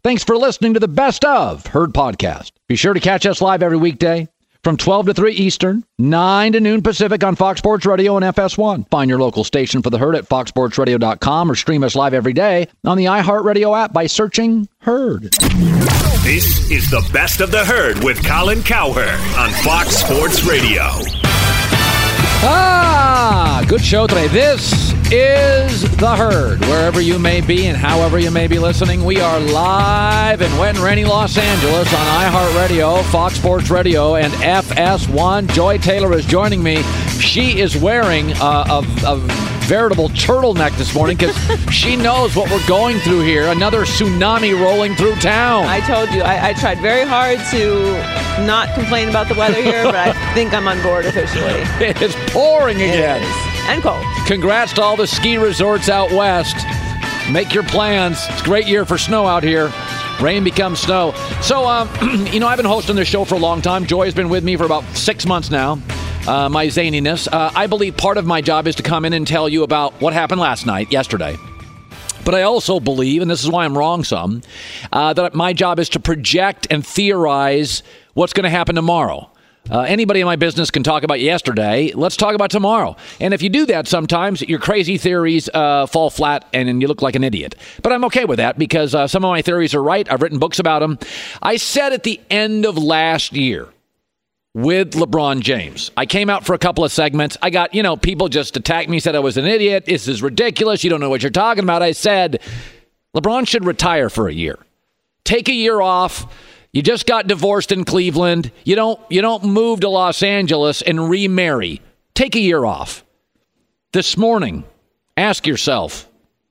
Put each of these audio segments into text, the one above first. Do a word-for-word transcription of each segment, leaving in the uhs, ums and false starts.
Thanks for listening to the Best of Herd podcast. Be sure to catch us live every weekday from twelve to three Eastern, nine to noon Pacific on Fox Sports Radio and F S one. Find your local station for the Herd at fox sports radio dot com or stream us live every day on the iHeartRadio app by searching Herd. This is the Best of the Herd with Colin Cowherd on Fox Sports Radio. Ah, good show today. This is The Herd. Wherever you may be and however you may be listening, we are live in wet and rainy Los Angeles on iHeartRadio, Fox Sports Radio, and F S one. Joy Taylor is joining me. She is wearing a, a, a veritable turtleneck this morning because she knows what we're going through here. Another tsunami rolling through town. I told you. I, I tried very hard to not complain about the weather here, but I think I'm on board officially. It is pouring again. It is. And cold. Congrats to all the ski resorts out west. Make your plans. It's a great year for snow out here. Rain becomes snow. So, um, you know, I've been hosting this show for a long time. Joy has been with me for about six months now. Uh, my zaniness. Uh, I believe part of my job is to come in and tell you about what happened last night, yesterday. But I also believe, and this is why I'm wrong some, uh, that my job is to project and theorize what's going to happen tomorrow. Uh, anybody in my business can talk about yesterday. Let's talk about tomorrow. And if you do that sometimes, your crazy theories uh, fall flat and, and you look like an idiot. But I'm okay with that because uh, some of my theories are right. I've written books about them. I said at the end of last year with LeBron James, I came out for a couple of segments. I got, you know, people just attacked me, said I was an idiot. This is ridiculous. You don't know what you're talking about. I said, LeBron should retire for a year. Take a year off. You just got divorced in Cleveland. You don't you don't move to Los Angeles and remarry. Take a year off. This morning, ask yourself,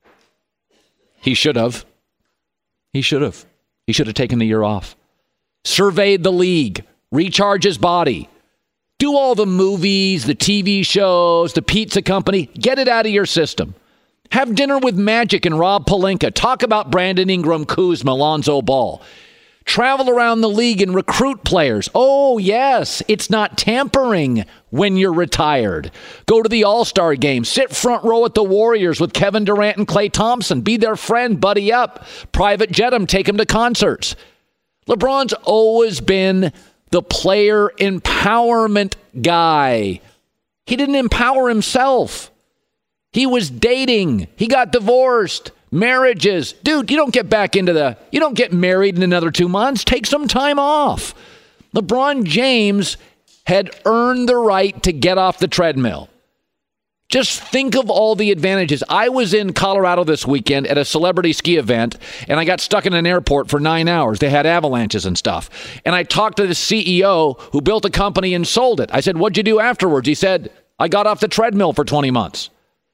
he should have. He should have. He should have taken the year off. Surveyed the league. Recharge his body. Do all the movies, the T V shows, the pizza company. Get it out of your system. Have dinner with Magic and Rob Pelinka. Talk about Brandon Ingram, Kuzma, Lonzo Ball. Travel around the league and recruit players. Oh, yes, it's not tampering when you're retired. Go to the All-Star game. Sit front row at the Warriors with Kevin Durant and Klay Thompson. Be their friend. Buddy up. Private jet them. Take them to concerts. LeBron's always been the player empowerment guy. He didn't empower himself. He was dating. He got divorced. Marriages. Dude, you don't get back into the, you don't get married in another two months. Take some time off. LeBron James had earned the right to get off the treadmill. Just think of all the advantages. I was in Colorado this weekend at a celebrity ski event, and I got stuck in an airport for nine hours. They had avalanches and stuff. And I talked to the C E O who built a company and sold it. I said, what'd you do afterwards? He said, I got off the treadmill for twenty months.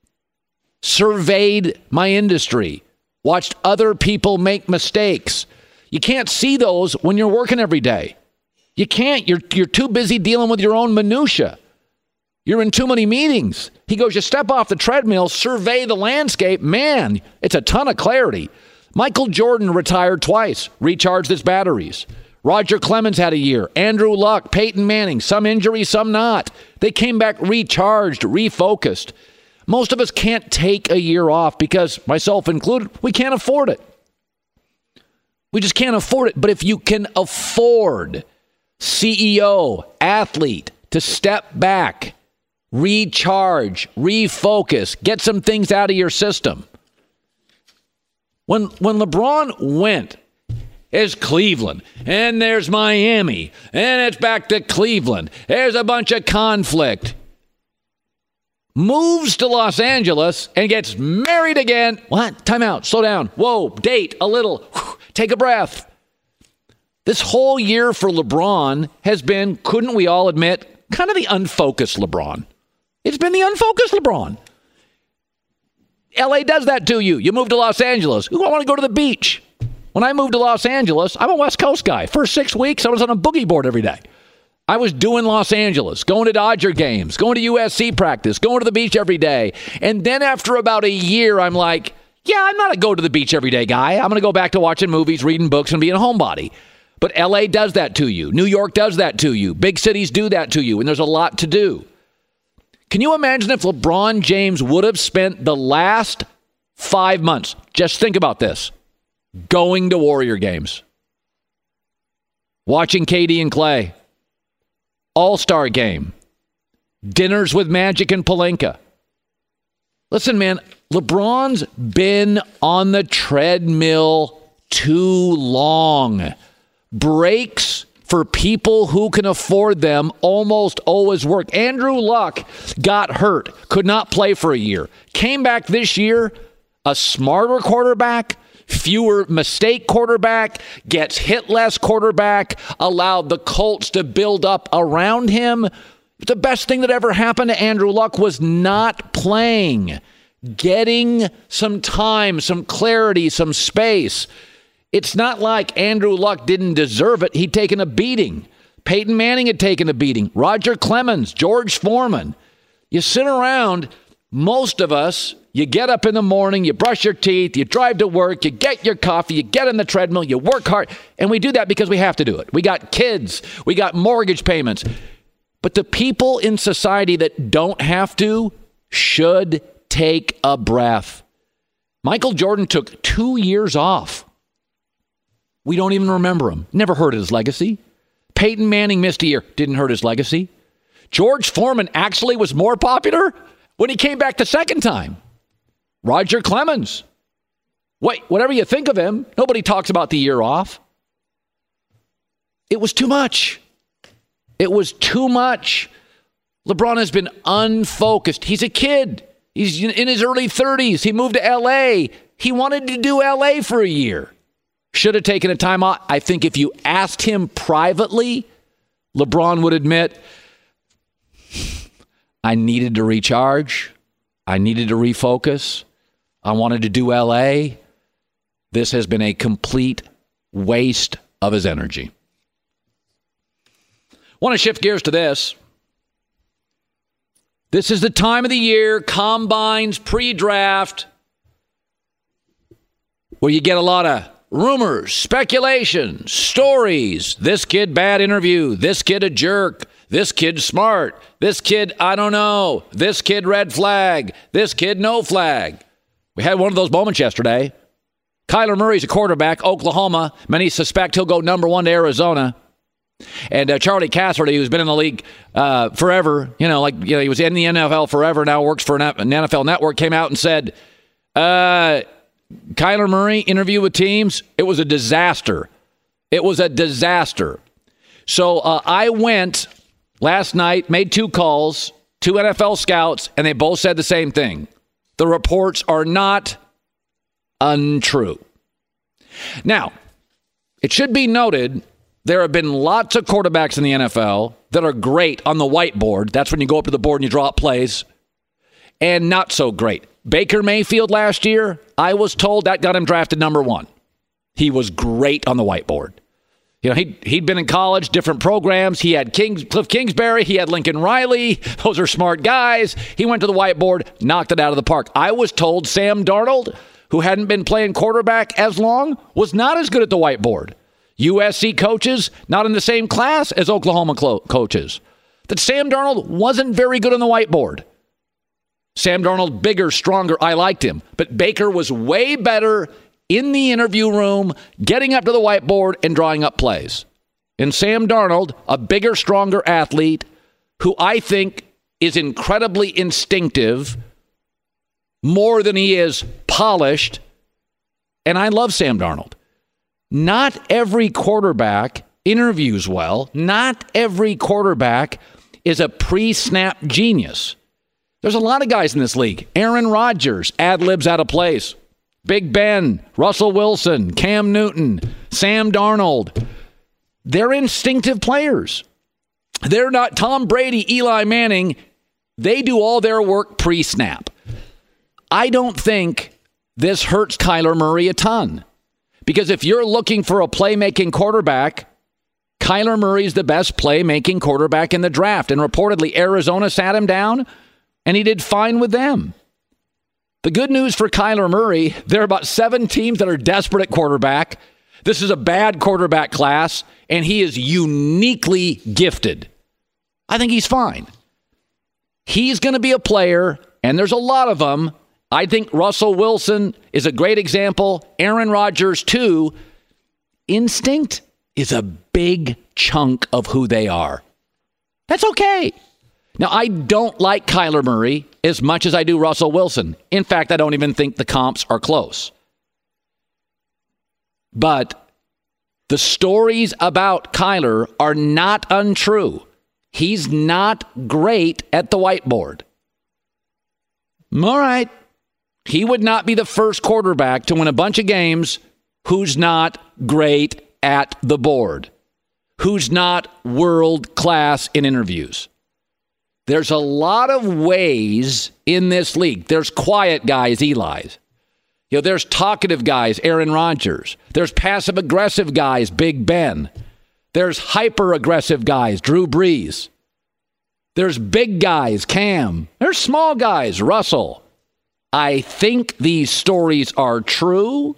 Surveyed my industry, watched other people make mistakes. You can't see those when you're working every day. You can't. You're you're too busy dealing with your own minutia. You're in too many meetings. He goes, you step off the treadmill, survey the landscape. Man, it's a ton of clarity. Michael Jordan retired twice, recharged his batteries. Roger Clemens had a year. Andrew Luck, Peyton Manning, some injuries, some not. They came back recharged, refocused. Most of us can't take a year off because, myself included, we can't afford it. We just can't afford it. But if you can afford, C E O, athlete, to step back, recharge, refocus, get some things out of your system. When when LeBron went, it's Cleveland, and there's Miami, and it's back to Cleveland. There's a bunch of conflict. Moves to Los Angeles and gets married again. What? Time out. Slow down. Whoa. Date a little. Take a breath. This whole year for LeBron has been, couldn't we all admit, kind of the unfocused LeBron. It's been the unfocused LeBron. L A does that to you. You move to Los Angeles. Ooh, I want to go to the beach. When I moved to Los Angeles, I'm a West Coast guy. First six weeks, I was on a boogie board every day. I was doing Los Angeles, going to Dodger games, going to U S C practice, going to the beach every day. And then after about a year, I'm like, yeah, I'm not a go to the beach every day guy. I'm going to go back to watching movies, reading books, and being a homebody. But L A does that to you. New York does that to you. Big cities do that to you, and there's a lot to do. Can you imagine if LeBron James would have spent the last five months, just think about this, going to Warrior games, watching K D and Clay, All-Star game, dinners with Magic and Pelinka. Listen, man, LeBron's been on the treadmill too long. Breaks for people who can afford them almost always work. Andrew Luck got hurt, could not play for a year. Came back this year, a smarter quarterback, fewer mistake quarterback, gets hit less quarterback, allowed the Colts to build up around him. The best thing that ever happened to Andrew Luck was not playing, getting some time, some clarity, some space. It's not like Andrew Luck didn't deserve it. He'd taken a beating. Peyton Manning had taken a beating. Roger Clemens, George Foreman. You sit around, most of us, you get up in the morning, you brush your teeth, you drive to work, you get your coffee, you get on the treadmill, you work hard. And we do that because we have to do it. We got kids. We got mortgage payments. But the people in society that don't have to should take a breath. Michael Jordan took two years off. We don't even remember him. Never heard of his legacy. Peyton Manning missed a year. Didn't hurt his legacy. George Foreman actually was more popular when he came back the second time. Roger Clemens. Wait, whatever you think of him, nobody talks about the year off. It was too much. It was too much. LeBron has been unfocused. He's a kid. He's in his early thirties. He moved to L A. He wanted to do L A for a year. Should have taken a time off. I think if you asked him privately, LeBron would admit, I needed to recharge. I needed to refocus. I wanted to do L A. This has been a complete waste of his energy. Want to shift gears to this. This is the time of the year, combines, pre-draft, where you get a lot of rumors, speculation, stories. This kid, bad interview. This kid, a jerk. This kid, smart. This kid, I don't know. This kid, red flag. This kid, no flag. We had one of those moments yesterday. Kyler Murray's a quarterback, Oklahoma. Many suspect he'll go number one to Arizona. And uh, Charlie Casserly, who's been in the league uh, forever, you know, like you know, he was in the N F L forever, now works for an, an N F L network, came out and said, uh, Kyler Murray interview with teams, it was a disaster. It was a disaster. So uh, I went last night, made two calls, two N F L scouts, and they both said the same thing. The reports are not untrue. Now, it should be noted, there have been lots of quarterbacks in the N F L that are great on the whiteboard. That's when you go up to the board and you draw up plays. And not so great. Baker Mayfield last year, I was told that got him drafted number one. He was great on the whiteboard. You know, he'd, he'd been in college, different programs. He had Kings, Cliff Kingsbury. He had Lincoln Riley. Those are smart guys. He went to the whiteboard, knocked it out of the park. I was told Sam Darnold, who hadn't been playing quarterback as long, was not as good at the whiteboard. U S C coaches, not in the same class as Oklahoma clo- coaches. That Sam Darnold wasn't very good on the whiteboard. Sam Darnold, bigger, stronger. I liked him. But Baker was way better in the interview room, getting up to the whiteboard and drawing up plays. And Sam Darnold, a bigger, stronger athlete who I think is incredibly instinctive, more than he is polished. And I love Sam Darnold. Not every quarterback interviews well. Not every quarterback is a pre-snap genius. There's a lot of guys in this league. Aaron Rodgers, ad-libs out of place. Big Ben, Russell Wilson, Cam Newton, Sam Darnold. They're instinctive players. They're not Tom Brady, Eli Manning. They do all their work pre-snap. I don't think this hurts Kyler Murray a ton. Because if you're looking for a playmaking quarterback, Kyler Murray's the best playmaking quarterback in the draft. And reportedly, Arizona sat him down, and he did fine with them. The good news for Kyler Murray, there are about seven teams that are desperate at quarterback. This is a bad quarterback class, and he is uniquely gifted. I think he's fine. He's going to be a player, and there's a lot of them, I think Russell Wilson is a great example. Aaron Rodgers, too. Instinct is a big chunk of who they are. That's okay. Now, I don't like Kyler Murray as much as I do Russell Wilson. In fact, I don't even think the comps are close. But the stories about Kyler are not untrue. He's not great at the whiteboard. All right. He would not be the first quarterback to win a bunch of games who's not great at the board, who's not world class in interviews. There's a lot of ways in this league. There's quiet guys, Eli's. You know, there's talkative guys, Aaron Rodgers. There's passive-aggressive guys, Big Ben. There's hyper-aggressive guys, Drew Brees. There's big guys, Cam. There's small guys, Russell. I think these stories are true.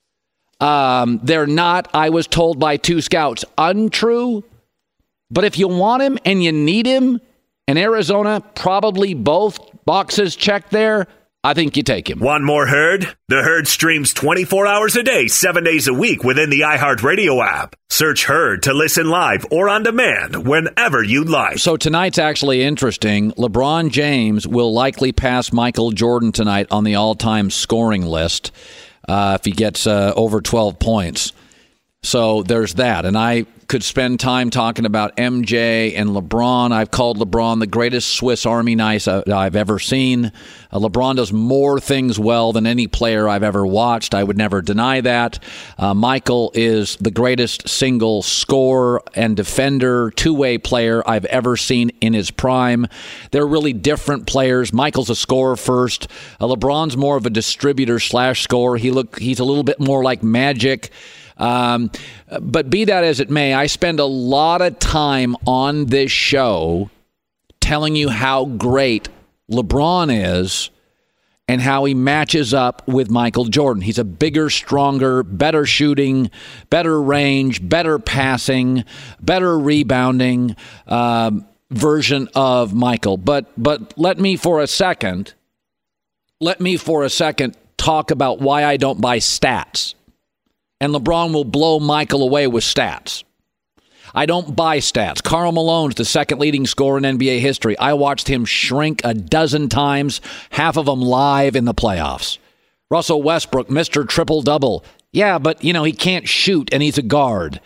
Um, they're not, I was told by two scouts, untrue. But if you want him and you need him, and Arizona, probably both boxes checked there, I think you take him. Want more Herd? The Herd streams twenty-four hours a day, seven days a week within the iHeartRadio app. Search Herd to listen live or on demand whenever you like. So tonight's actually interesting. LeBron James will likely pass Michael Jordan tonight on the all-time scoring list uh, if he gets uh, over twelve points. So there's that. And I could spend time talking about M J and LeBron. I've called LeBron the greatest Swiss Army knife I've ever seen. Uh, LeBron does more things well than any player I've ever watched. I would never deny that. Uh, Michael is the greatest single scorer and defender, two-way player I've ever seen in his prime. They're really different players. Michael's a scorer first. Uh, LeBron's more of a distributor slash scorer. He look he's a little bit more like Magic. Um, but be that as it may, I spend a lot of time on this show telling you how great LeBron is and how he matches up with Michael Jordan. He's a bigger, stronger, better shooting, better range, better passing, better rebounding um, version of Michael. But but let me for a second, let me for a second talk about why I don't buy stats. And LeBron will blow Michael away with stats. I don't buy stats. Karl Malone's the second leading scorer in N B A history. I watched him shrink a dozen times, half of them live in the playoffs. Russell Westbrook, Mister Triple-Double. Yeah, but, you know, he can't shoot, and he's a guard.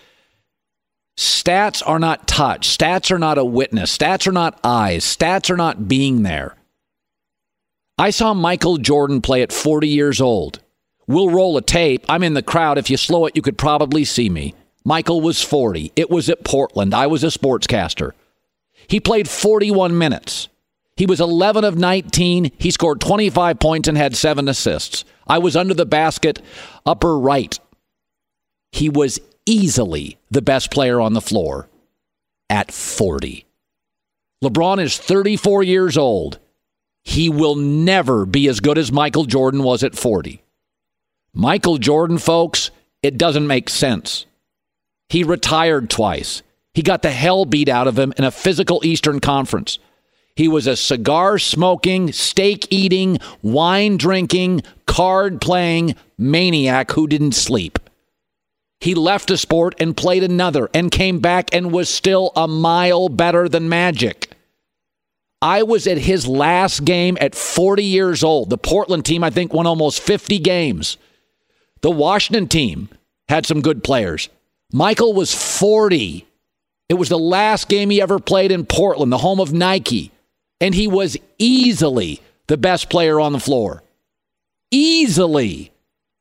Stats are not touch. Stats are not a witness. Stats are not eyes. Stats are not being there. I saw Michael Jordan play at forty years old. We'll roll a tape. I'm in the crowd. If you slow it, you could probably see me. Michael was forty. It was at Portland. I was a sportscaster. He played forty-one minutes. He was eleven of nineteen. He scored twenty-five points and had seven assists. I was under the basket, upper right. He was easily the best player on the floor at forty. LeBron is thirty-four years old. He will never be as good as Michael Jordan was at forty. Michael Jordan, folks, it doesn't make sense. He retired twice. He got the hell beat out of him in a physical Eastern Conference. He was a cigar-smoking, steak-eating, wine-drinking, card-playing maniac who didn't sleep. He left a sport and played another and came back and was still a mile better than Magic. I was at his last game at forty years old. The Portland team, I think, won almost fifty games. The Washington team had some good players. Michael was forty. It was the last game he ever played in Portland, the home of Nike. And he was easily the best player on the floor. Easily.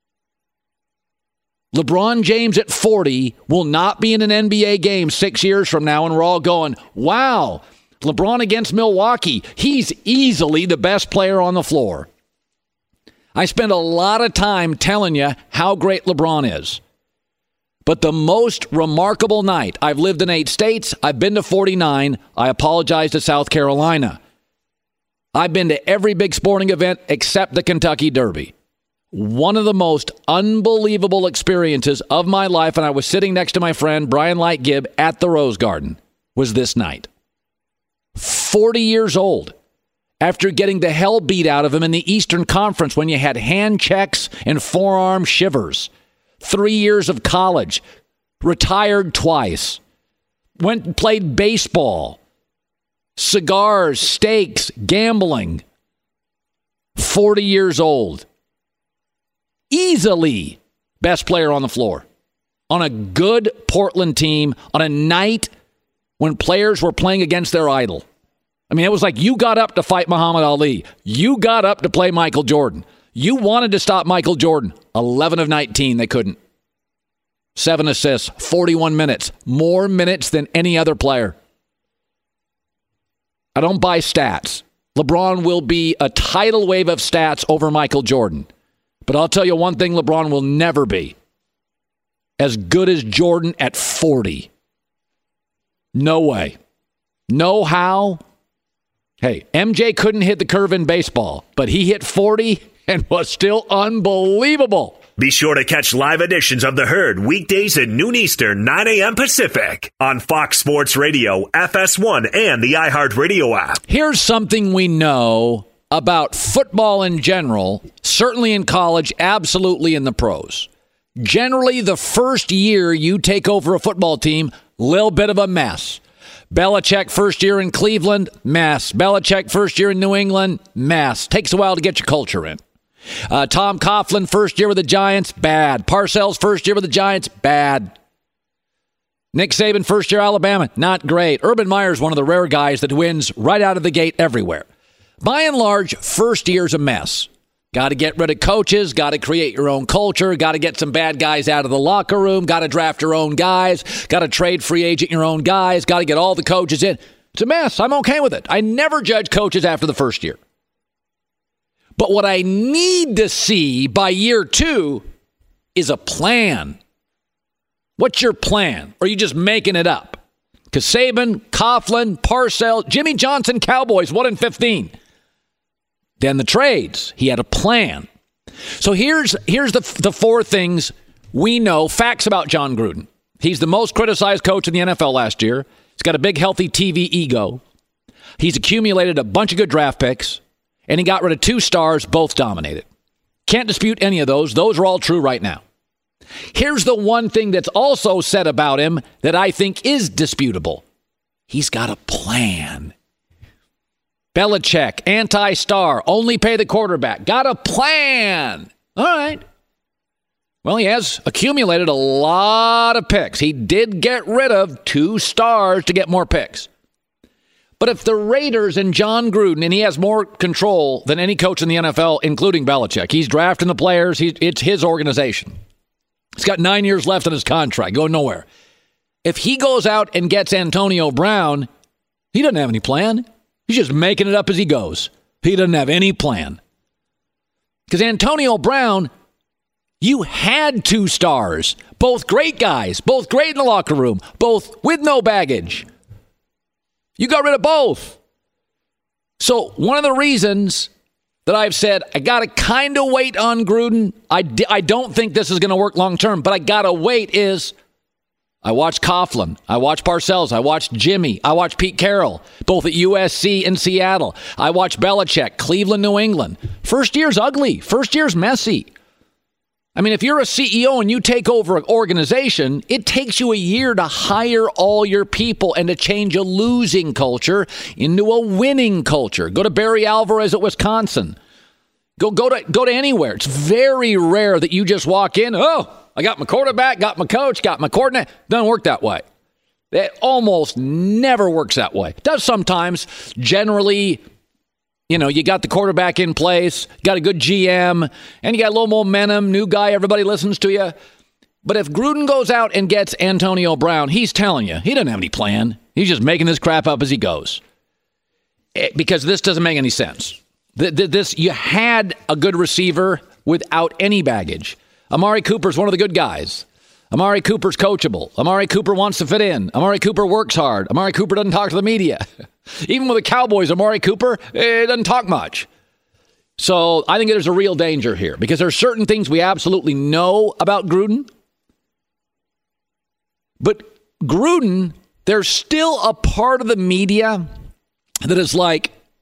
LeBron James at forty will not be in an N B A game six years from now, and we're all going, wow, LeBron against Milwaukee. He's easily the best player on the floor. I spend a lot of time telling you how great LeBron is. But the most remarkable night, I've lived in eight states, I've been to forty-nine, I apologize to South Carolina. I've been to every big sporting event except the Kentucky Derby. One of the most unbelievable experiences of my life, and I was sitting next to my friend Brian Lightgibb at the Rose Garden, was this night. forty years old. after getting the hell beat out of him in the Eastern Conference when you had hand checks and forearm shivers. Three years of college, retired twice, went and played baseball, cigars, steaks, gambling, forty years old. Easily best player on the floor on a good Portland team on a night when players were playing against their idol. I mean, it was like you got up to fight Muhammad Ali. You got up to play Michael Jordan. You wanted to stop Michael Jordan. eleven of nineteen, they couldn't. Seven assists, forty-one minutes. More minutes than any other player. I don't buy stats. LeBron will be a tidal wave of stats over Michael Jordan. But I'll tell you one thing LeBron will never be. As good as Jordan at forty. No way. No how. Hey, M J couldn't hit the curve in baseball, but he hit forty and was still unbelievable. Be sure to catch live editions of The Herd weekdays at noon Eastern, nine a.m. Pacific on Fox Sports Radio, F S one, and the iHeartRadio app. Here's something we know about football in general, certainly in college, absolutely in the pros. Generally, the first year you take over a football team, little bit of a mess. Belichick first year in Cleveland, mess. Belichick first year in New England, mess. Takes a while to get your culture in. Uh, Tom Coughlin first year with the Giants, bad. Parcells first year with the Giants, bad. Nick Saban first year Alabama, not great. Urban Meyer's one of the rare guys that wins right out of the gate everywhere. By and large, first year's a mess. Got to get rid of coaches, got to create your own culture, got to get some bad guys out of the locker room, got to draft your own guys, got to trade free agent your own guys, got to get all the coaches in. It's a mess. I'm okay with it. I never judge coaches after the first year. But what I need to see by year two is a plan. What's your plan? Or are you just making it up? Because Saban, Coughlin, Parcells, Jimmy Johnson, Cowboys, one in fifteen. Then the trades. He had a plan. So here's here's the the four things we know, facts about Jon Gruden. He's the most criticized coach in the N F L last year. He's got a big, healthy T V ego. He's accumulated a bunch of good draft picks. And he got rid of two stars, both dominated. Can't dispute any of those. Those are all true right now. Here's the one thing that's also said about him that I think is disputable. He's got a plan. Belichick, anti-star, only pay the quarterback. Got a plan. All right. Well, he has accumulated a lot of picks. He did get rid of two stars to get more picks. But if the Raiders and Jon Gruden, and he has more control than any coach in the N F L, including Belichick, he's drafting the players, he, it's his organization. He's got nine years left on his contract, going nowhere. If he goes out and gets Antonio Brown, he doesn't have any plan. He's just making it up as he goes. He doesn't have any plan. Because Antonio Brown, you had two stars, both great guys, both great in the locker room, both with no baggage. You got rid of both. So one of the reasons that I've said I got to kind of wait on Gruden, I, d- I don't think this is going to work long term, but I got to wait is I watched Coughlin, I watched Parcells, I watched Jimmy, I watched Pete Carroll, both at U S C and Seattle. I watched Belichick, Cleveland, New England. First year's ugly. First year's messy. I mean, if you're a C E O and you take over an organization, it takes you a year to hire all your people and to change a losing culture into a winning culture. Go to Barry Alvarez at Wisconsin. Go go to go to anywhere. It's very rare that you just walk in, oh, I got my quarterback, got my coach, got my coordinator. Doesn't work that way. It almost never works that way. It does sometimes. Generally, you know, you got the quarterback in place, got a good G M, and you got a little momentum, new guy, everybody listens to you. But if Gruden goes out and gets Antonio Brown, he's telling you, he doesn't have any plan. He's just making this crap up as he goes. It, because this doesn't make any sense. This, you had a good receiver without any baggage. Amari Cooper's one of the good guys. Amari Cooper's coachable. Amari Cooper wants to fit in. Amari Cooper works hard. Amari Cooper doesn't talk to the media. Even with the Cowboys, Amari Cooper, it doesn't talk much. So I think there's a real danger here because there are certain things we absolutely know about Gruden. But Gruden, there's still a part of the media that is like,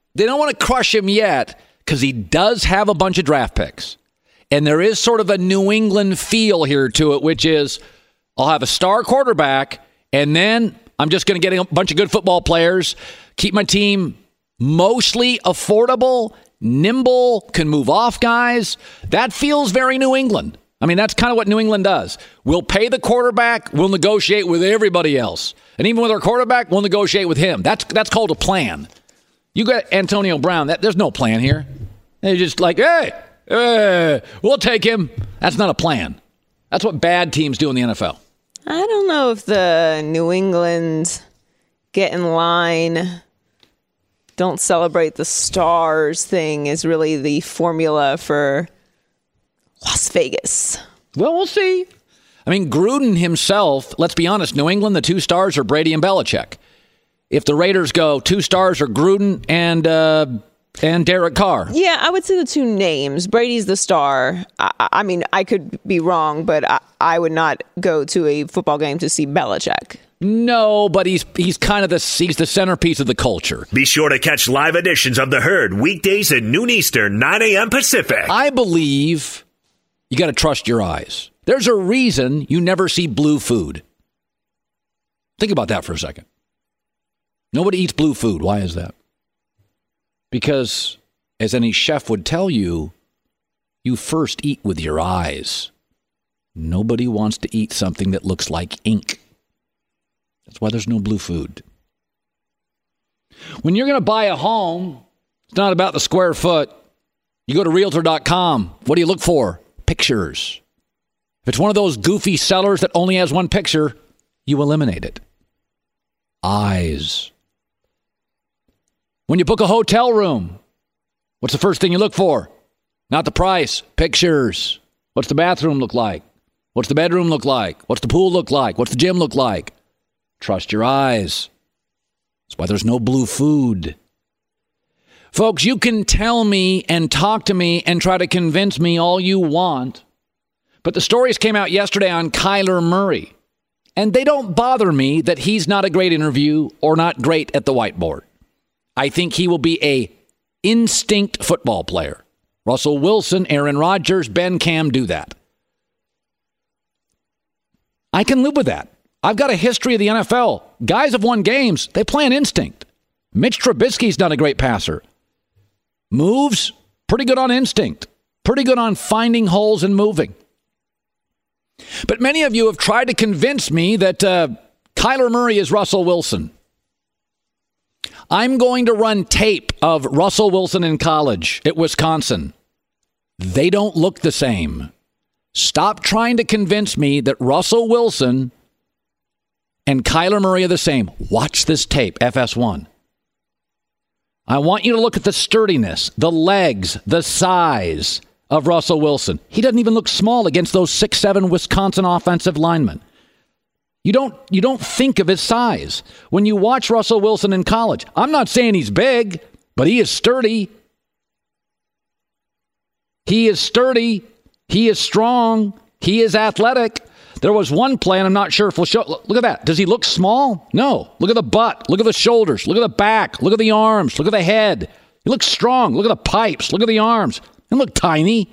they don't want to crush him yet because he does have a bunch of draft picks. And there is sort of a New England feel here to it, which is I'll have a star quarterback, and then I'm just going to get a bunch of good football players, keep my team mostly affordable, nimble, can move off guys. That feels very New England. I mean, that's kind of what New England does. We'll pay the quarterback, we'll negotiate with everybody else. And even with our quarterback, we'll negotiate with him. That's that's called a plan. You got Antonio Brown. That, there's no plan here. They're just like, hey, hey, we'll take him. That's not a plan. That's what bad teams do in the N F L. I don't know if the New England get in line, don't celebrate the stars thing is really the formula for Las Vegas. Well, we'll see. I mean, Gruden himself, let's be honest, New England, the two stars are Brady and Belichick. If the Raiders go, two stars are Gruden and uh, and Derek Carr. Yeah, I would say the two names. Brady's the star. I, I mean, I could be wrong, but I, I would not go to a football game to see Belichick. No, but he's he's kind of the he's the centerpiece of the culture. Be sure to catch live editions of The Herd weekdays at noon Eastern, nine a.m. Pacific. I believe you got to trust your eyes. There's a reason you never see blue food. Think about that for a second. Nobody eats blue food. Why is that? Because, as any chef would tell you, you first eat with your eyes. Nobody wants to eat something that looks like ink. That's why there's no blue food. When you're going to buy a home, it's not about the square foot. You go to Realtor dot com. What do you look for? Pictures. If it's one of those goofy sellers that only has one picture, you eliminate it. Eyes. When you book a hotel room, what's the first thing you look for? Not the price. Pictures. What's the bathroom look like? What's the bedroom look like? What's the pool look like? What's the gym look like? Trust your eyes. That's why there's no blue food. Folks, you can tell me and talk to me and try to convince me all you want, but the stories came out yesterday on Kyler Murray, and they don't bother me that he's not a great interview or not great at the whiteboard. I think he will be a instinct football player. Russell Wilson, Aaron Rodgers, Ben Cam do that. I can live with that. I've got a history of the N F L. Guys have won games. They play an instinct. Mitch Trubisky's not a great passer. Moves, pretty good on instinct. Pretty good on finding holes and moving. But many of you have tried to convince me that uh, Kyler Murray is Russell Wilson. I'm going to run tape of Russell Wilson in college at Wisconsin. They don't look the same. Stop trying to convince me that Russell Wilson and Kyler Murray are the same. Watch this tape, F S one. I want you to look at the sturdiness, the legs, the size of Russell Wilson. He doesn't even look small against those six seven Wisconsin offensive linemen. You don't, you don't think of his size when you watch Russell Wilson in college. I'm not saying he's big, but he is sturdy. He is sturdy. He is strong. He is athletic. There was one play, and I'm not sure if we'll show. Look at that. Does he look small? No. Look at the butt. Look at the shoulders. Look at the back. Look at the arms. Look at the head. He looks strong. Look at the pipes. Look at the arms. He doesn't look tiny.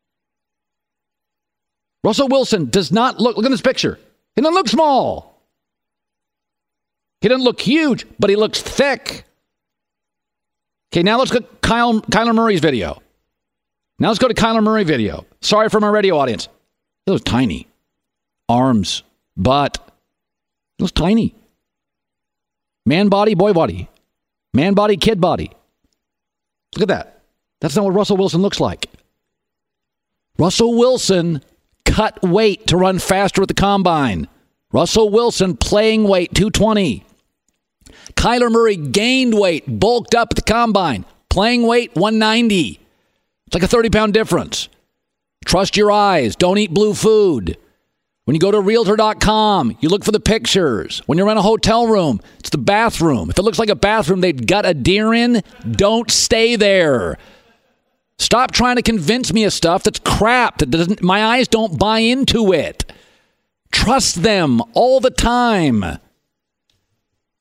Russell Wilson does not look. Look at this picture. He doesn't look small. He doesn't look huge, but he looks thick. Okay, now let's go to Kyle, Kyler Murray's video. Now let's go to Kyler Murray video. Sorry for my radio audience. It was tiny. Arms, butt. It was tiny. Man body, boy body. Man body, kid body. Look at that. That's not what Russell Wilson looks like. Russell Wilson cut weight to run faster at the combine. Russell Wilson playing weight, two twenty. Kyler Murray gained weight, bulked up at the combine. Playing weight, one ninety. It's like a thirty-pound difference. Trust your eyes. Don't eat blue food. When you go to Realtor dot com, you look for the pictures. When you're in a hotel room, it's the bathroom. If it looks like a bathroom they've got a deer in, don't stay there. Stop trying to convince me of stuff that's crap. That doesn't. My eyes don't buy into it. Trust them all the time.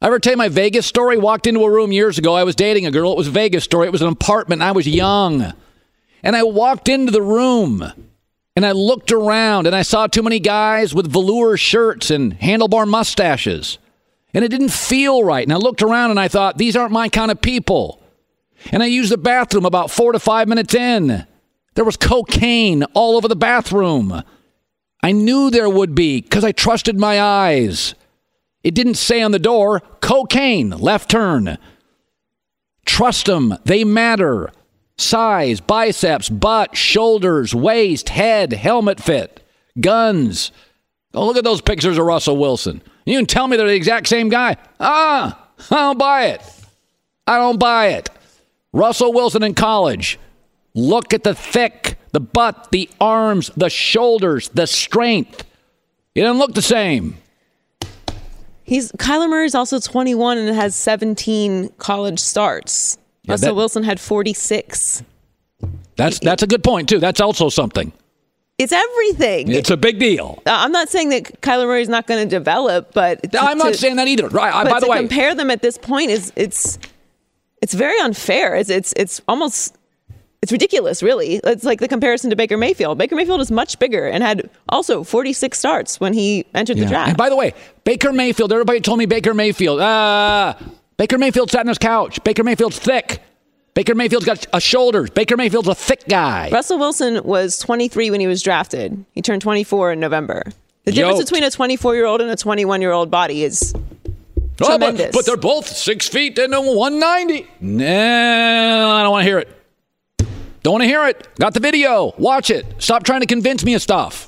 I ever tell you my Vegas story? Walked into a room years ago. I was dating a girl. It was a Vegas story. It was an apartment. I was young. And I walked into the room and I looked around and I saw too many guys with velour shirts and handlebar mustaches. And it didn't feel right. And I looked around and I thought, these aren't my kind of people. And I used the bathroom about four to five minutes in. There was cocaine all over the bathroom. I knew there would be because I trusted my eyes. It didn't say on the door, cocaine, left turn. Trust them. They matter. Size, biceps, butt, shoulders, waist, head, helmet fit, guns. Oh, look at those pictures of Russell Wilson. You can tell me they're the exact same guy. Ah, I don't buy it. I don't buy it. Russell Wilson in college. Look at the thick, the butt, the arms, the shoulders, the strength. He doesn't look the same. He's Kyler Murray is also twenty-one and has seventeen college starts. Yeah, Russell that, Wilson had forty-six. That's that's a good point, too. That's also something. It's everything. It's a big deal. Uh, I'm not saying that Kyler Murray is not going to develop, but to, I'm not to, saying that either. Right? But By the to way, compare them at this point is it's it's very unfair. It's it's it's almost it's ridiculous, really. It's like the comparison to Baker Mayfield. Baker Mayfield is much bigger and had also forty-six starts when he entered yeah. the draft. And by the way, Baker Mayfield. Everybody told me Baker Mayfield. Ah, uh, Baker Mayfield sat on his couch. Baker Mayfield's thick. Baker Mayfield's got a shoulders. Baker Mayfield's a thick guy. Russell Wilson was twenty-three when he was drafted. He turned twenty-four in November. The difference Yoked. between a twenty-four-year-old and a twenty-one-year-old body is oh, tremendous. But, but they're both six feet and one ninety. Nah, I don't want to hear it. Don't want to hear it. Got the video. Watch it. Stop trying to convince me of stuff.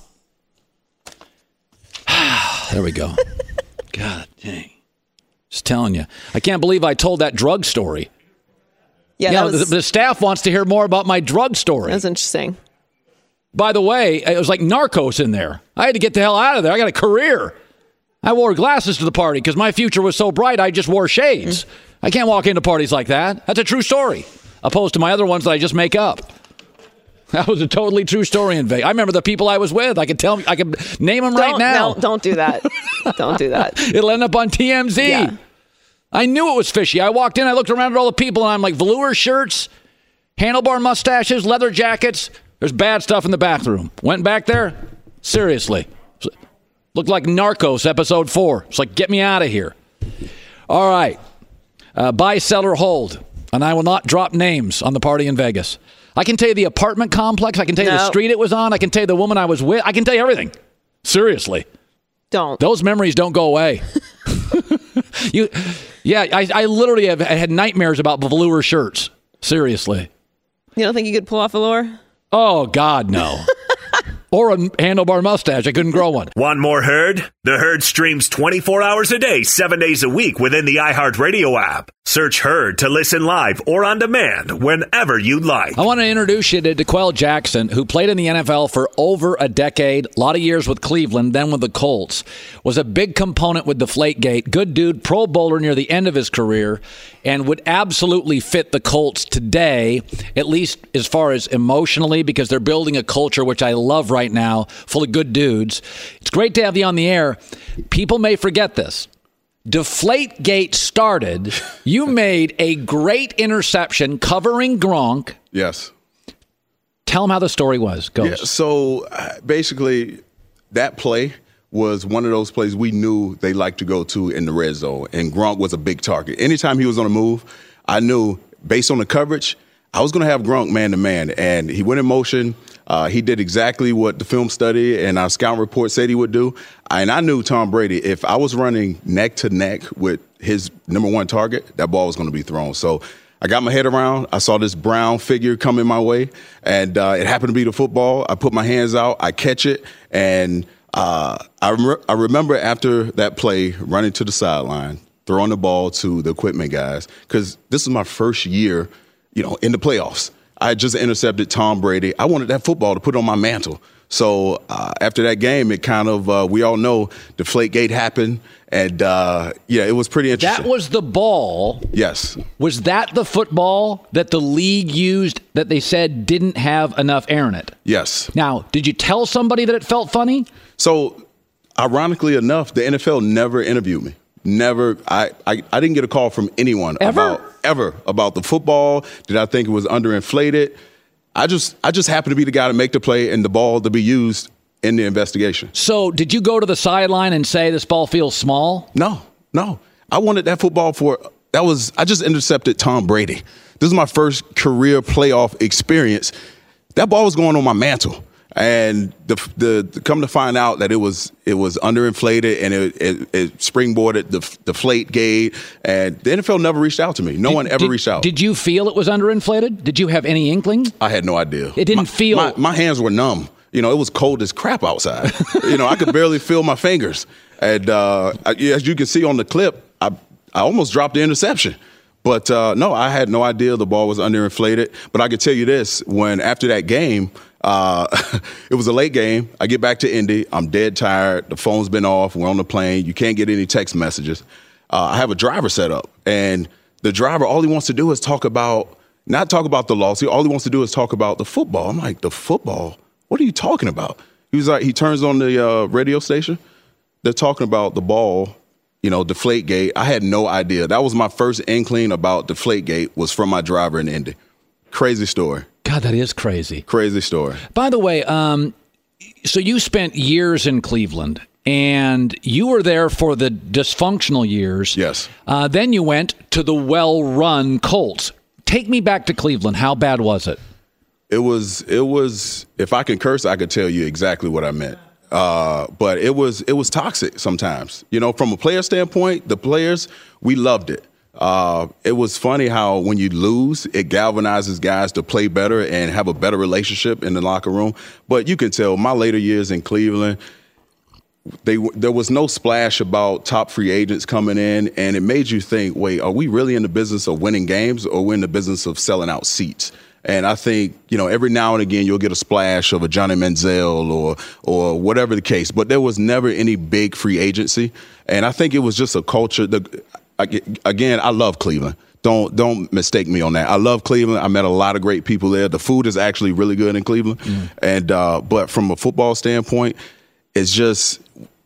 There we go. God dang. Just telling you. I can't believe I told that drug story. Yeah, Yeah, that was, the, the staff wants to hear more about my drug story. that was interesting. By the way, it was like Narcos in there. I had to get the hell out of there. I got a career. I wore glasses to the party because my future was so bright I just wore shades. Mm. I can't walk into parties like that. That's a true story, opposed to my other ones that I just make up. That was a totally true story in Vegas. I remember the people I was with. I could tell. I could name them Don't, right now. No, don't do that. Don't do that. It'll end up on T M Z. Yeah. I knew it was fishy. I walked in, I looked around at all the people, and I'm like, velour shirts, handlebar mustaches, leather jackets. There's bad stuff in the bathroom. Went back there. Seriously. Looked like Narcos episode four. It's like, get me out of here. All right. Uh, buy, sell, or hold. And I will not drop names on the party in Vegas. I can tell you the apartment complex. I can tell you no. the street it was on. I can tell you the woman I was with. I can tell you everything. Seriously. Don't. Those memories don't go away. you, yeah, I, I literally have I had nightmares about velour shirts. Seriously. You don't think you could pull off a lure? Oh, God, no. Or a handlebar mustache. I couldn't grow one. Want more Herd? The Herd streams twenty-four hours a day, seven days a week within the iHeartRadio app. Search Herd to listen live or on demand whenever you like. I want to introduce you to DeQuell Jackson, who played in the N F L for over a decade, a lot of years with Cleveland, then with the Colts. Was a big component with Deflategate. Good dude, Pro Bowler near the end of his career, and would absolutely fit the Colts today, at least as far as emotionally, because they're building a culture, which I love right now, full of good dudes. It's great to have you on the air. People may forget this. Deflategate started. You made a great interception covering Gronk. Yes. Tell them how the story was. Go. Yeah, so uh, basically, that play was one of those plays we knew they liked to go to in the red zone, and Gronk was a big target. Anytime he was on the move, I knew, based on the coverage, I was going to have Gronk man-to-man, and he went in motion. Uh, he did exactly what the film study and our scout report said he would do. And I knew Tom Brady, if I was running neck to neck with his number one target, that ball was going to be thrown. So I got my head around. I saw this brown figure coming my way, and uh, it happened to be the football. I put my hands out, I catch it, and uh, I, rem- I remember after that play running to the sideline, throwing the ball to the equipment guys, because this is my first year, you know, in the playoffs. I had just intercepted Tom Brady. I wanted that football to put on my mantle. So uh, after that game, it kind of, uh, we all know Deflategate happened. And, uh, yeah, it was pretty interesting. That was the ball. Yes. Was that the football that the league used that they said didn't have enough air in it? Yes. Now, did you tell somebody that it felt funny? So, ironically enough, the N F L never interviewed me. never, I, I, I didn't get a call from anyone Ever? about ever about the football. Did I think it was underinflated? I just, I just happened to be the guy to make the play and the ball to be used in the investigation. So did you go to the sideline and say this ball feels small? No, no. I wanted that football for, that was, I just intercepted Tom Brady. This is my first career playoff experience. That ball was going on my mantle. And the, the, the come to find out that it was it was underinflated and it, it, it springboarded the deflate gate, and the N F L never reached out to me. No did, one ever did, reached out. Did you feel it was underinflated? Did you have any inkling? I had no idea. It didn't my, feel. My, my hands were numb. You know, it was cold as crap outside. You know, I could barely feel my fingers. And uh, I, as you can see on the clip, I I almost dropped the interception. But uh, no, I had no idea the ball was underinflated. But I could tell you this: when after that game. Uh, it was a late game. I get back to Indy. I'm dead tired. The phone's been off. We're on the plane. You can't get any text messages. Uh, I have a driver set up, and the driver, all he wants to do is talk about, not talk about the loss. All he wants to do is talk about the football. I'm like, the football? What are you talking about? He was like, he turns on the uh, radio station. They're talking about the ball, you know, Deflategate. I had no idea. That was my first inkling about Deflategate was from my driver in Indy. Crazy story. God, that is crazy. Crazy story. By the way, um, so you spent years in Cleveland, and you were there for the dysfunctional years. Yes. Uh, then you went to the well-run Colts. Take me back to Cleveland. How bad was it? It was, it was, if I can curse, I could tell you exactly what I meant. Uh, but it was, it was toxic sometimes. You know, from a player standpoint, the players, we loved it. Uh, it was funny how when you lose, it galvanizes guys to play better and have a better relationship in the locker room. But you can tell my later years in Cleveland, they there was no splash about top free agents coming in, and it made you think, wait, are we really in the business of winning games, or we're in the business of selling out seats? And I think, you know, every now and again you'll get a splash of a Johnny Manziel or or whatever the case, but there was never any big free agency. And I think it was just a culture. The, Again, I love Cleveland. Don't don't mistake me on that. I love Cleveland. I met a lot of great people there. The food is actually really good in Cleveland. Mm. And uh, but from a football standpoint, it's just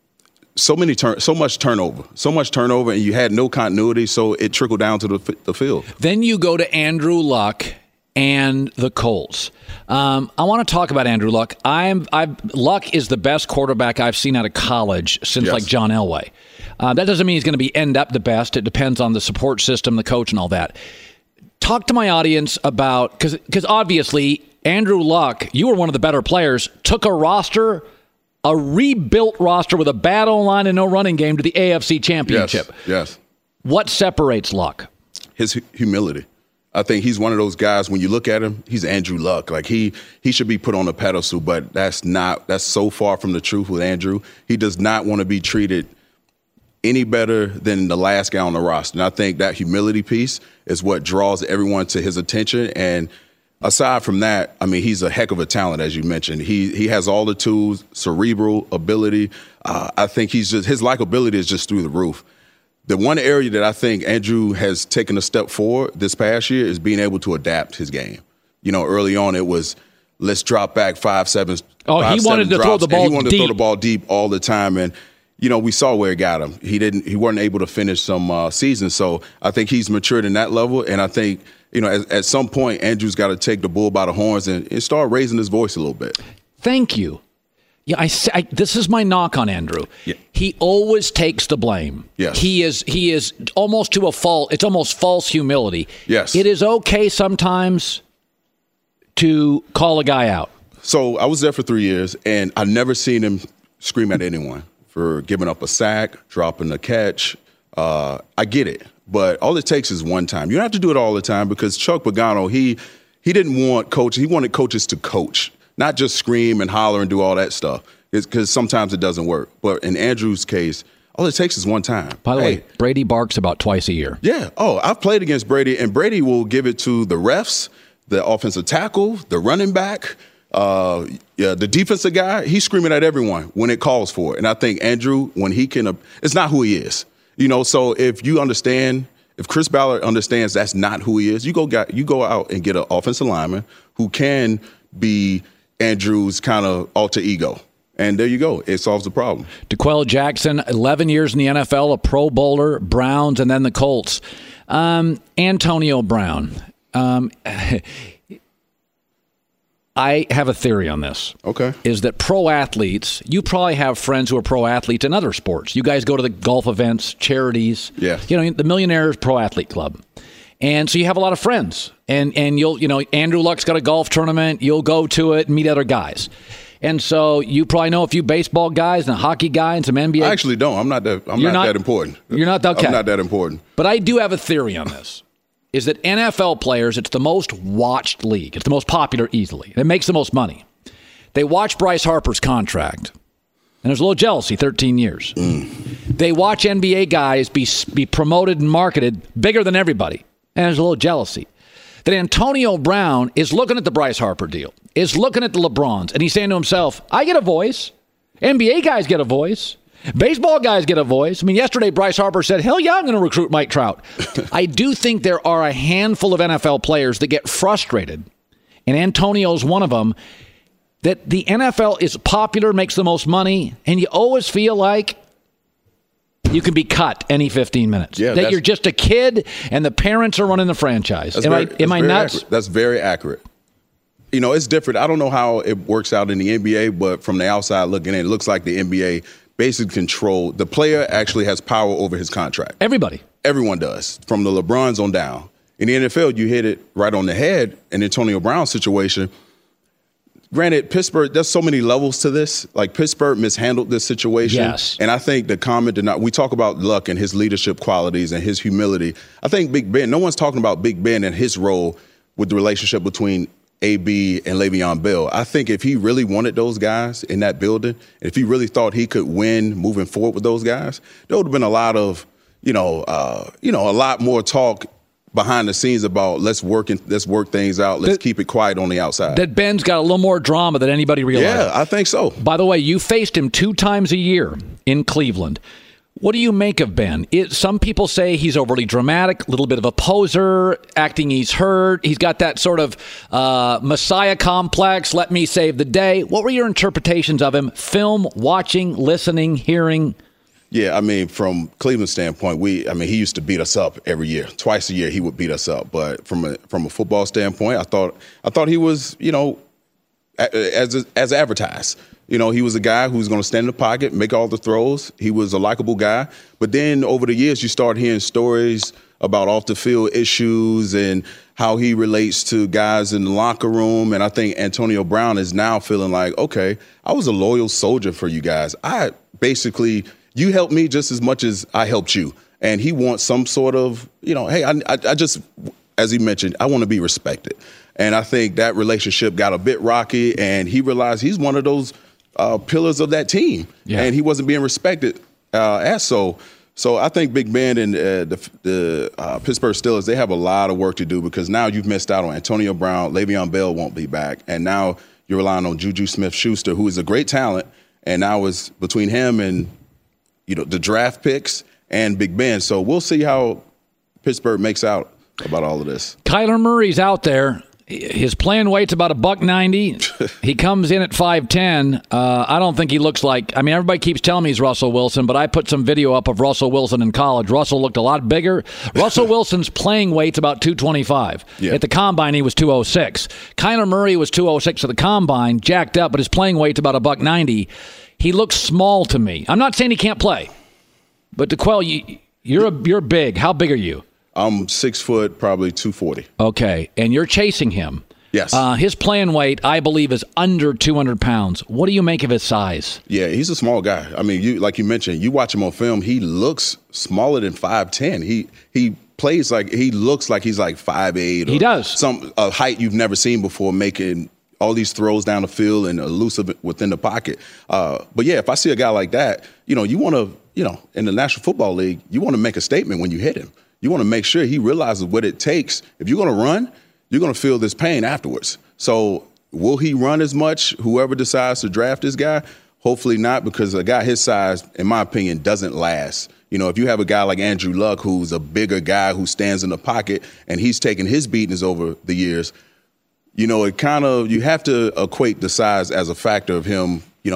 so many turn, so much turnover, so much turnover, and you had no continuity. So it trickled down to the the field. Then you go to Andrew Luck and the Colts. Um, I want to talk about Andrew Luck. I'm I've, Luck is the best quarterback I've seen out of college since yes. like John Elway. Uh, that doesn't mean he's going to be end up the best. It depends on the support system, the coach, and all that. Talk to my audience about, because because obviously Andrew Luck, you were one of the better players, took a roster, a rebuilt roster with a bad O-line and no running game to the A F C Championship. Yes, yes. What separates Luck? His humility. I think he's one of those guys, when you look at him, he's Andrew Luck. Like he he should be put on a pedestal, but that's not, that's so far from the truth with Andrew. He does not want to be treated any better than the last guy on the roster. And I think that humility piece is what draws everyone to his attention. And aside from that, I mean, he's a heck of a talent, as you mentioned. He he has all the tools, cerebral ability. Uh, I think he's just, his likability is just through the roof. The one area that I think Andrew has taken a step forward this past year is being able to adapt his game. You know, early on it was, let's drop back five, seven. Oh, five, he wanted to drops, throw the ball He wanted deep. to throw the ball deep all the time. And you know, we saw where it got him. He didn't. He wasn't able to finish some uh, seasons. So I think he's matured in that level. And I think, you know, at, at some point, Andrew's got to take the bull by the horns and, and start raising his voice a little bit. Thank you. Yeah, I, I this is my knock on Andrew. Yeah. He always takes the blame. Yes. He is. He is almost to a fault. It's almost false humility. Yes. It is okay sometimes to call a guy out. So I was there for three years, and I never seen him scream at anyone for giving up a sack, dropping a catch. Uh, I get it, but all it takes is one time. You don't have to do it all the time, because Chuck Pagano, he he didn't want coaches. He wanted coaches to coach, not just scream and holler and do all that stuff, because sometimes it doesn't work. But in Andrew's case, all it takes is one time. By the hey, way, Brady barks about twice a year. Yeah. Oh, I've played against Brady, and Brady will give it to the refs, the offensive tackle, the running back, Uh, yeah, the defensive guy, he's screaming at everyone when it calls for it. And I think Andrew, when he can, uh, it's not who he is. You know, so if you understand, if Chris Ballard understands that's not who he is, you go got, you go out and get an offensive lineman who can be Andrew's kind of alter ego. And there you go. It solves the problem. DeQuell Jackson, eleven years in the N F L, a Pro Bowler, Browns, and then the Colts. Um, Antonio Brown. Um, I have a theory on this. Okay. Is that pro athletes, you probably have friends who are pro athletes in other sports. You guys go to the golf events, charities. Yeah. You know, the Millionaires Pro Athlete Club. And so you have a lot of friends. And, and you'll, you know, Andrew Luck's got a golf tournament. You'll go to it and meet other guys. And so you probably know a few baseball guys and a hockey guy and some N B A. I actually don't. I'm not that. I'm You're not, not that important. You're not okay. I'm not that important. But I do have a theory on this. Is that N F L players? It's the most watched league. It's the most popular easily. It makes the most money. They watch Bryce Harper's contract, and there's a little jealousy. Thirteen years. Mm. They watch N B A guys be be promoted and marketed bigger than everybody, and there's a little jealousy. That Antonio Brown is looking at the Bryce Harper deal, is looking at the LeBrons, and he's saying to himself, I get a voice. N B A guys get a voice. Baseball guys get a voice. I mean, yesterday Bryce Harper said, hell yeah, I'm going to recruit Mike Trout. I do think there are a handful of N F L players that get frustrated, and Antonio's one of them, that the N F L is popular, makes the most money, and you always feel like you can be cut any fifteen minutes. Yeah, that you're just a kid and the parents are running the franchise. Am very, I, am I nuts? Accurate. That's very accurate. You know, it's different. I don't know how it works out in the N B A, but from the outside looking in, it looks like the N B A basically control. The player actually has power over his contract. Everybody. Everyone does, from the LeBrons on down. In the N F L, you hit it right on the head. In Antonio Brown's situation, granted, Pittsburgh, there's so many levels to this. Like, Pittsburgh mishandled this situation. Yes. And I think the comment did not, we talk about Luck and his leadership qualities and his humility. I think Big Ben, no one's talking about Big Ben and his role with the relationship between A B and Le'Veon Bell. I think if he really wanted those guys in that building, if he really thought he could win moving forward with those guys, there would have been a lot of, you know, uh, you know, a lot more talk behind the scenes about let's work and let's work things out. Let's that, keep it quiet on the outside. That Ben's got a little more drama than anybody realized. Yeah, I think so. By the way, you faced him two times a year in Cleveland. What do you make of Ben? It, some people say he's overly dramatic, a little bit of a poser, acting he's hurt. He's got that sort of uh, Messiah complex, let me save the day. What were your interpretations of him? Film, watching, listening, hearing? Yeah, I mean, from Cleveland's standpoint, we, I mean, he used to beat us up every year. Twice a year, he would beat us up. But from a from a football standpoint, I thought I thought he was, you know, as as advertised. You know, he was a guy who was going to stand in the pocket, make all the throws. He was a likable guy. But then over the years, you start hearing stories about off-the-field issues and how he relates to guys in the locker room. And I think Antonio Brown is now feeling like, okay, I was a loyal soldier for you guys. I basically, you helped me just as much as I helped you. And he wants some sort of, you know, hey, I, I, I just, as he mentioned, I want to be respected. And I think that relationship got a bit rocky, and he realized he's one of those Uh, pillars of that team, yeah. And he wasn't being respected uh, as so. So I think Big Ben and uh, the, the uh, Pittsburgh Steelers, they have a lot of work to do, because now you've missed out on Antonio Brown. Le'Veon Bell won't be back, and now you're relying on Juju Smith-Schuster, who is a great talent, and now it's between him and, you know, the draft picks and Big Ben. So we'll see how Pittsburgh makes out about all of this. Kyler Murray's out there. His playing weight's about a buck ninety. He comes in at five ten. Uh, I don't think he looks like. I mean, everybody keeps telling me he's Russell Wilson, but I put some video up of Russell Wilson in college. Russell looked a lot bigger. Russell Wilson's playing weight's about two twenty-five. Yeah. At the combine, he was two oh six. Kyler Murray was two oh six at the combine, jacked up, but his playing weight's about a buck ninety. He looks small to me. I'm not saying he can't play, but DeQuell, you, you're a, you're big. How big are you? I'm six foot, probably two forty. Okay, and you're chasing him. Yes. Uh, his playing weight, I believe, is under two hundred pounds. What do you make of his size? Yeah, he's a small guy. I mean, you like you mentioned, you watch him on film, he looks smaller than five ten. He he plays like, he looks like he's like five eight. Or he does. Some a height you've never seen before, making all these throws down the field and elusive within the pocket. Uh, but, yeah, if I see a guy like that, you know, you want to, you know, in the National Football League, you want to make a statement when you hit him. You want to make sure he realizes what it takes. If you're going to run, you're going to feel this pain afterwards. So will he run as much? Whoever decides to draft this guy, hopefully not, because a guy his size, in my opinion, doesn't last. You know, if you have a guy like Andrew Luck, who's a bigger guy who stands in the pocket and he's taken his beatings over the years, you know, it kind of, you have to equate the size as a factor of him, you know,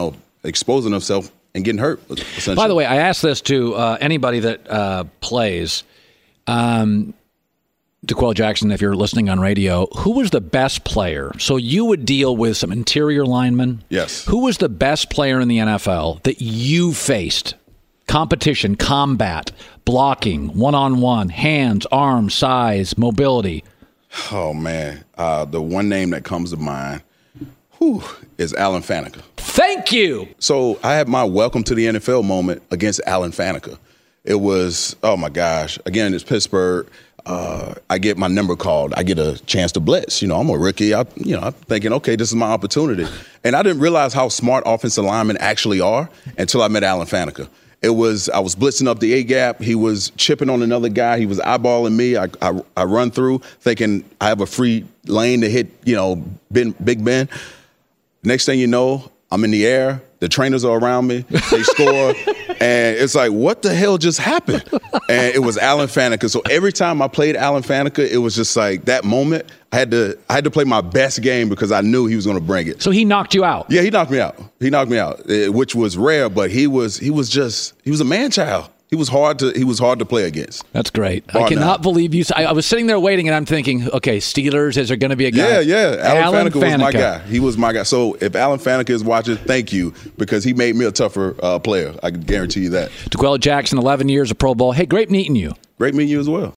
exposing himself and getting hurt. By the way, I asked this to uh, anybody that uh, plays. Um, DeQuell Jackson, if you're listening on radio, who was the best player? So you would deal with some interior linemen. Yes. Who was the best player in the N F L that you faced? Competition, combat, blocking, one-on-one, hands, arms, size, mobility. Oh, man. Uh, the one name that comes to mind whew, is Alan Faneca. Thank you. So I had my welcome to the N F L moment against Alan Faneca. It was, oh, my gosh. Again, it's Pittsburgh. Uh, I get my number called. I get a chance to blitz. You know, I'm a rookie. I, you know, I'm thinking, okay, this is my opportunity. And I didn't realize how smart offensive linemen actually are until I met Alan Faneca. It was, I was blitzing up the A-gap. He was chipping on another guy. He was eyeballing me. I, I, I run through thinking I have a free lane to hit, you know, ben, Big Ben. Next thing you know, I'm in the air. The trainers are around me. They score. And it's like, what the hell just happened? And it was Alan Faneca. So every time I played Alan Faneca, it was just like that moment. I had to I had to play my best game because I knew he was going to bring it. So he knocked you out? Yeah, he knocked me out. He knocked me out, which was rare, but he was he was just he was a man child. He was hard to he was hard to play against. That's great. Bar I cannot none. believe you. I, I was sitting there waiting, and I'm thinking, okay, Steelers, is there going to be a guy? Yeah, yeah. Alan, Alan Faneca, was my guy. He was my guy. So if Alan Faneca is watching, thank you, because he made me a tougher uh, player. I can guarantee you that. DeQuell Jackson, eleven years of Pro Bowl. Hey, great meeting you. Great meeting you as well.